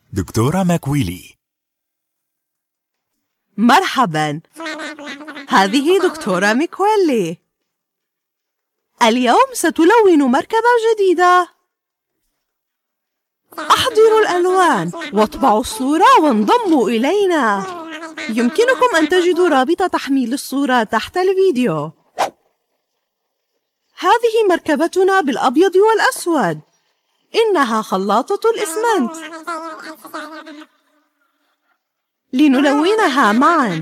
دكتورة ماكويلي. مرحباً، هذه دكتورة ميكويلي. اليوم ستلون مركبة جديدة. أحضروا الألوان واطبعوا الصورة وانضموا إلينا. يمكنكم أن تجدوا رابط تحميل الصورة تحت الفيديو. هذه مركبتنا بالأبيض والأسود. إنها خلاطة الإسمنت. لنلونها معاً.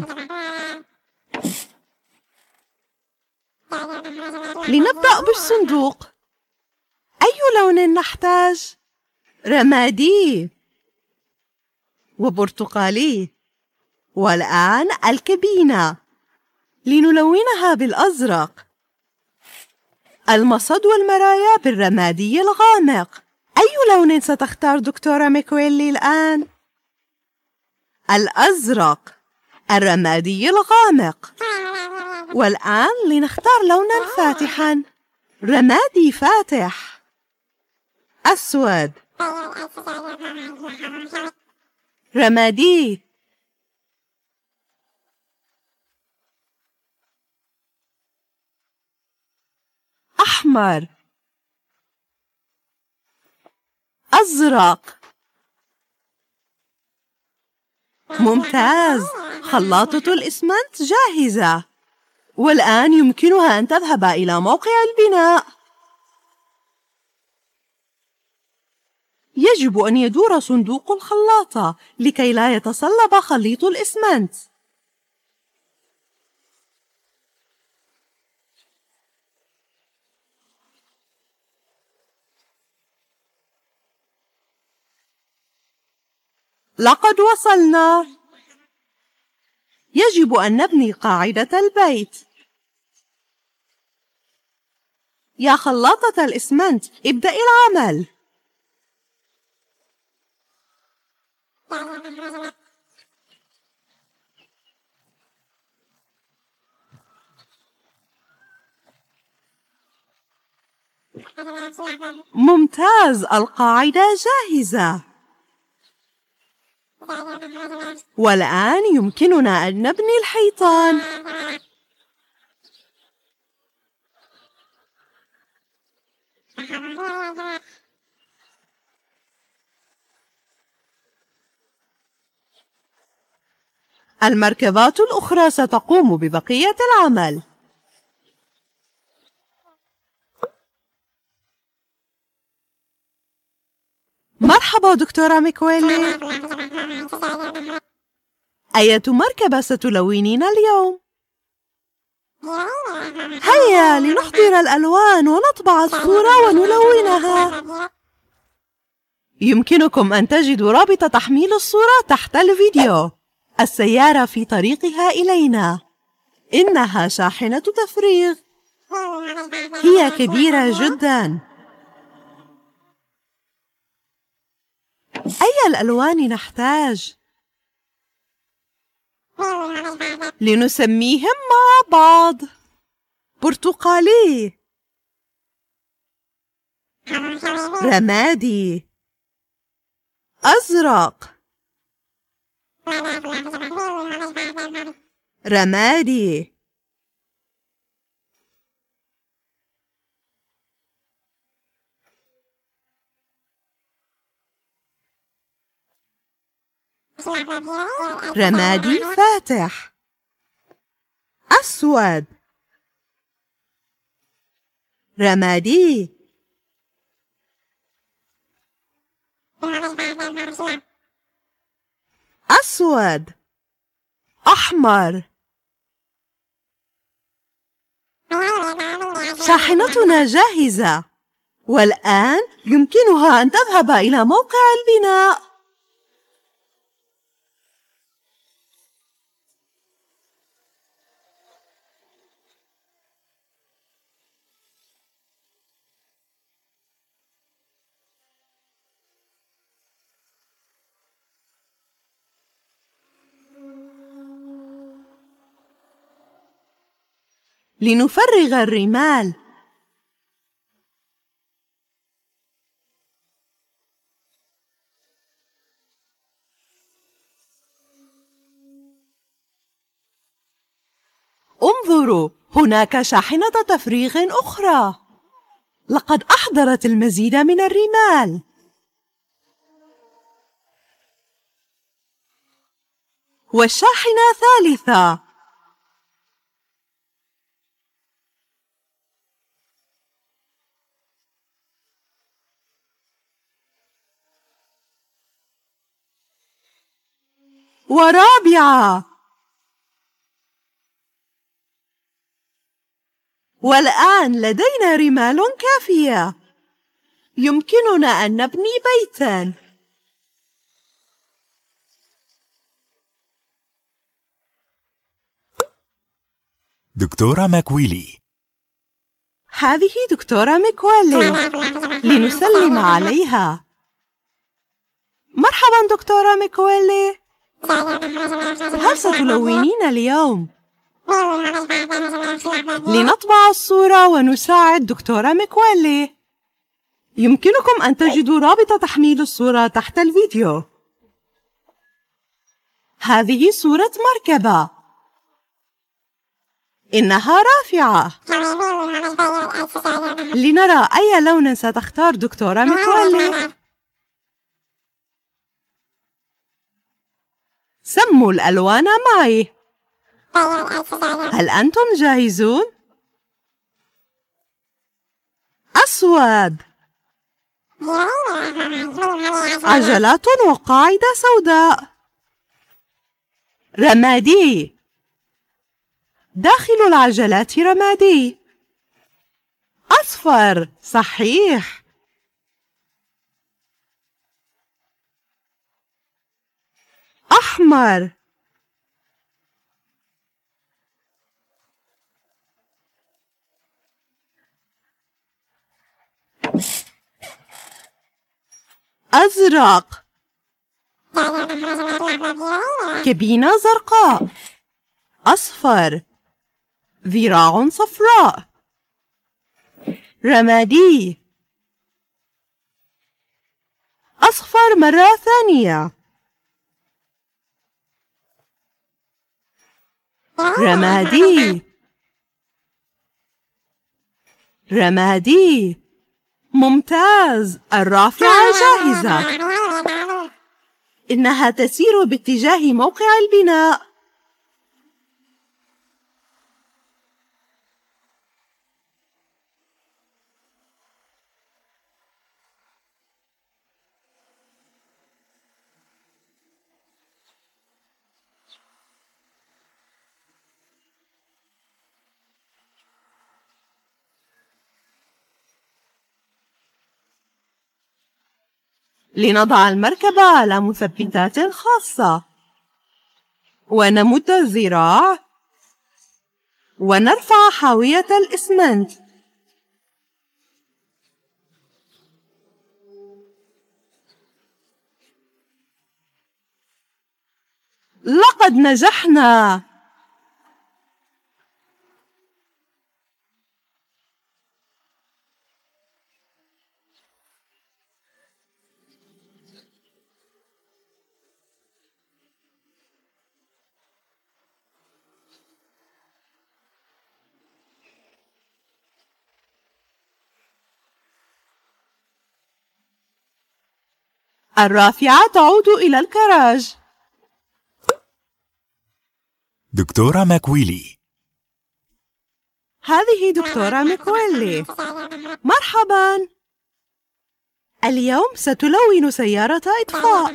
لنبدأ بالصندوق. أي لون نحتاج؟ رمادي وبرتقالي. والآن الكابينة. لنلونها بالأزرق. المصد والمرايا بالرمادي الغامق. أي لون ستختار دكتورة ماكويلي الآن؟ الأزرق، الرمادي الغامق. والآن لنختار لوناً فاتحاً. رمادي فاتح، أسود، رمادي، أحمر، أزرق. ممتاز، خلاطة الإسمنت جاهزة. والآن يمكنها أن تذهب إلى موقع البناء. يجب أن يدور صندوق الخلاطة لكي لا يتصلب خليط الإسمنت. لقد وصلنا. يجب أن نبني قاعدة البيت. يا خلاطة الإسمنت، ابدأي العمل. ممتاز، القاعدة جاهزة. والآن يمكننا أن نبني الحيطان. المركبات الأخرى ستقوم ببقية العمل. مرحبا دكتورة ماكويلي. أية مركبة ستلونين اليوم؟ هيا لنحضر الألوان ونطبع الصورة ونلونها. يمكنكم أن تجدوا رابط تحميل الصورة تحت الفيديو. السيارة في طريقها إلينا. إنها شاحنة تفريغ. هي كبيرة جداً. أي الألوان نحتاج؟ لنسميهم مع بعض. برتقالي، رمادي، أزرق، رمادي، رمادي فاتح، أسود، رمادي، أسود، أحمر. شاحنتنا جاهزة. والآن يمكنها أن تذهب إلى موقع البناء. لنفرغ الرمال. انظروا، هناك شاحنة تفريغ أخرى. لقد أحضرت المزيد من الرمال. والشاحنة ثالثة. ورابعة. والآن لدينا رمال كافية. يمكننا أن نبني بيتاً. دكتورة ماكويلي. هذه دكتورة ميكويلي، لنسلم عليها. مرحباً دكتورة ميكويلي، هل ستلونين اليوم؟ لنطبع الصورة ونساعد دكتورة ميكويلي. يمكنكم أن تجدوا رابط تحميل الصورة تحت الفيديو. هذه صورة مركبة. إنها رافعة. لنرى أي لون ستختار دكتورة ميكويلي. سموا الألوان معي. هل أنتم جاهزون؟ أسود، عجلات وقاعدة سوداء. رمادي، داخل العجلات رمادي. أصفر، صحيح. أحمر، أزرق، كابينة زرقاء. أصفر، ذراع صفراء. رمادي، أصفر مرة ثانية. رمادي، رمادي. ممتاز، الرافعة جاهزة. إنها تسير باتجاه موقع البناء. لنضع المركبة على مثبتات خاصة، ونمد الذراع، ونرفع حاوية الإسمنت. لقد نجحنا! الرافعة تعود إلى الكراج. دكتورة ماكويلي. هذه دكتورة ميكويلي. مرحباً. اليوم ستلون سيارة إطفاء.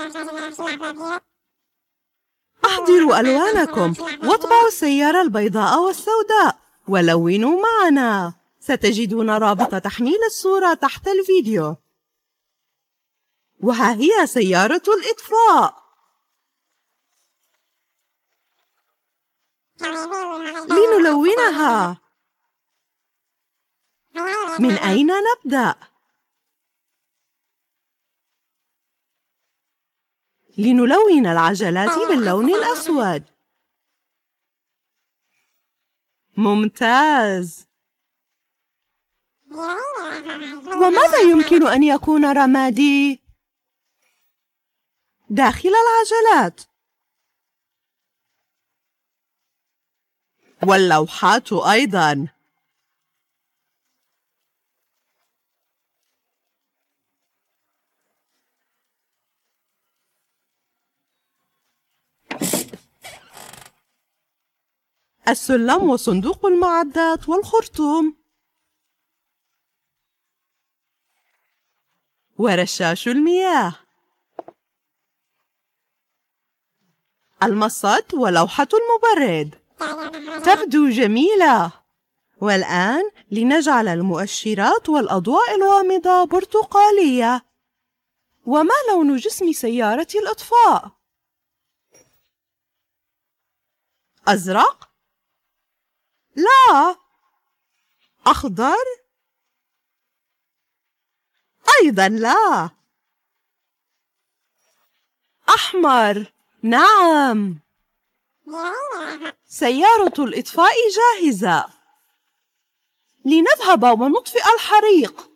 أحضروا ألوانكم واطبعوا السيارة البيضاء والسوداء ولونوا معنا. ستجدون رابط تحميل الصورة تحت الفيديو. وها هي سيارة الإطفاء. لنلونها. من أين نبدأ؟ لنلون العجلات باللون الأسود. ممتاز. وماذا يمكن أن يكون رمادي؟ داخل العجلات. واللوحات أيضاً. السلم وصندوق المعدات والخرطوم ورشاش المياه، المصد ولوحة المبرد. تبدو جميلة. والآن لنجعل المؤشرات والأضواء الغامضة برتقالية. وما لون جسم سيارة الإطفاء؟ أزرق؟ لا. أخضر؟ أيضا لا. أحمر؟ نعم. سيارة الإطفاء جاهزة. لنذهب ونطفئ الحريق.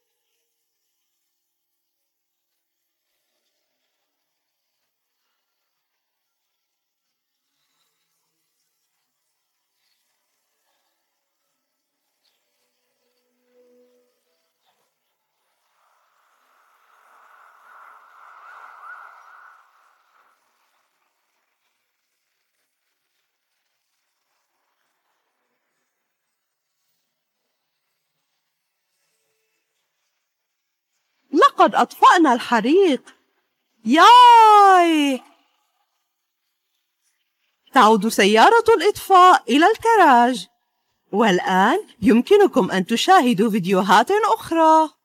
لقد أطفأنا الحريق. ياي! تعود سيارة الإطفاء إلى الكراج. والآن يمكنكم أن تشاهدوا فيديوهات أخرى.